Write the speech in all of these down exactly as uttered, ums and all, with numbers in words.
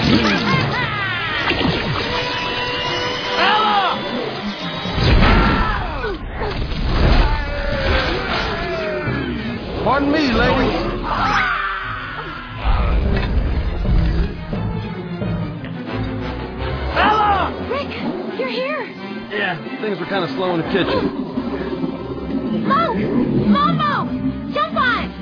Pardon me, ladies. Ella! Rick, you're here. Yeah, things were kind of slow in the kitchen. Monk! Momo! Jump on it!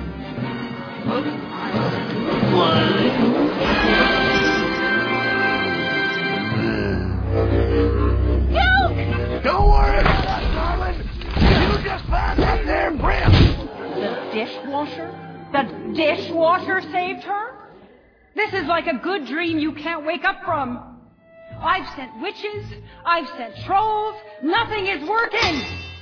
Duke! Don't worry about that, darling. You just find that there prince. The dishwasher? The dishwasher saved her? This is like a good dream you can't wake up from. I've sent witches, I've sent trolls, nothing is working!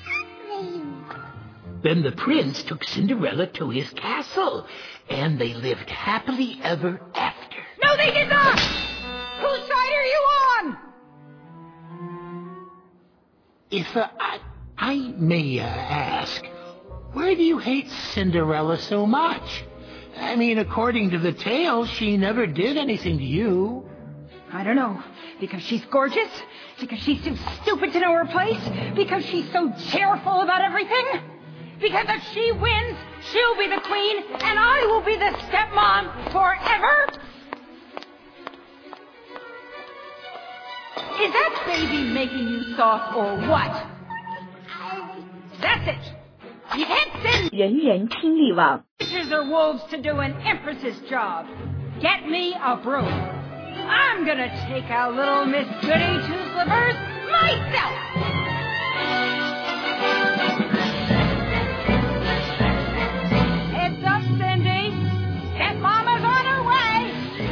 Then the prince took Cinderella to his castle, and they lived happily ever after. No, they did not! Whose side are you on? If uh, I, I may uh, ask, why do you hate Cinderella so much? I mean, according to the tale, she never did anything to you. I don't know. Because she's gorgeous? Because she's too stupid to know her place? Because she's so cheerful about everything? Because if she wins, she'll be the queen, and I will be the stepmom forever? Is that baby making you soft or what? That's it. You can't send 人人听力网 witches or wolves to do an empress's job. Get me a broom. I'm gonna take out little Miss Goody Two Slippers myself! Heads up, Cindy! That mama's on her way!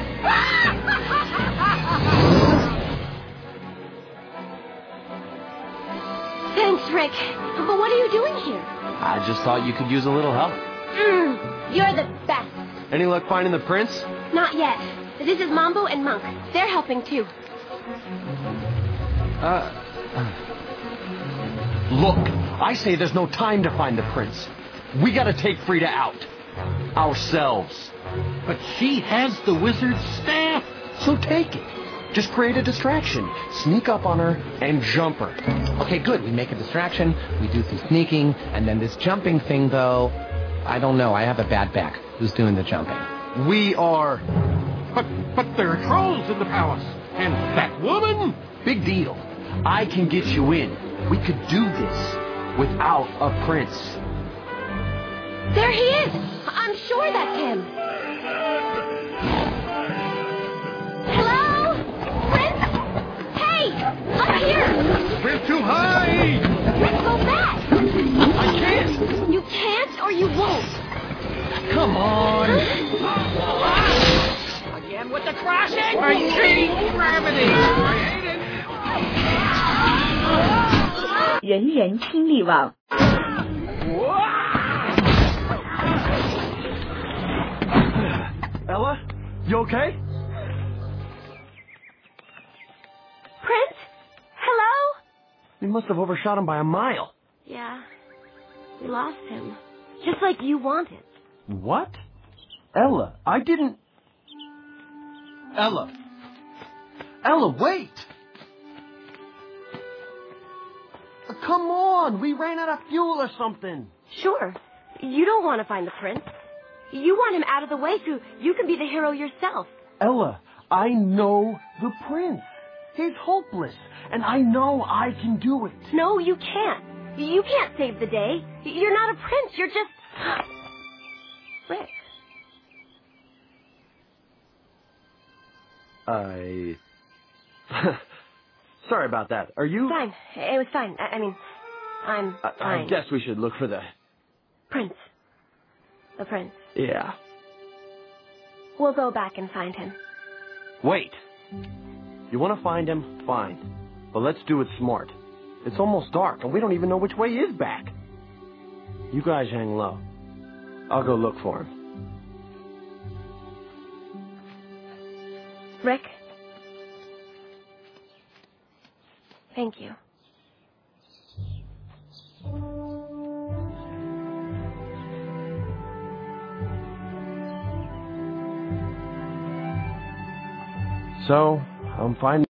Thanks, Rick. But what are you doing here? I just thought you could use a little help. Mm, you're the best. Any luck finding the prince? Not yet. This is Mambo and Monk. They're helping too. Uh... Look, I say there's no time to find the prince. We gotta take Frida out. Ourselves. But she has the wizard's staff. So take it. Just create a distraction. Sneak up on her and jump her. Okay, good. We make a distraction. We do some sneaking. And then this jumping thing, though... I don't know. I have a bad back. Who's doing the jumping? We are... But, but there are trolls in the palace. And that woman? Big deal. I can get you in. We could do this without a prince. There he is. I'm sure that's him. Hello? Prince? Hey! Up here! We're too high! Rick, go back! I can't! You can't or you won't. Come on! Again with the crashing? I hate gravity! I hate it! 人人听力网 Ella? You okay? Prince? Hello? We must have overshot him by a mile. Yeah. We lost him. Just like you wanted. What? Ella, I didn't... Ella. Ella, wait! Come on, we ran out of fuel or something. Sure. You don't want to find the prince. You want him out of the way so you can be the hero yourself. Ella, I know the prince. He's hopeless, and I know I can do it. No, you can't. You can't save the day. You're not a prince. You're just... Rick. I... Sorry about that. Are you... Fine. It was fine. I, I mean, I'm I, fine. I guess we should look for the... Prince. The prince. Yeah. We'll go back and find him. Wait. You want to find him? Fine. But let's do it smart. It's almost dark, and we don't even know which way is back. You guys hang low. I'll go look for him. Rick? Thank you. So, I'm finding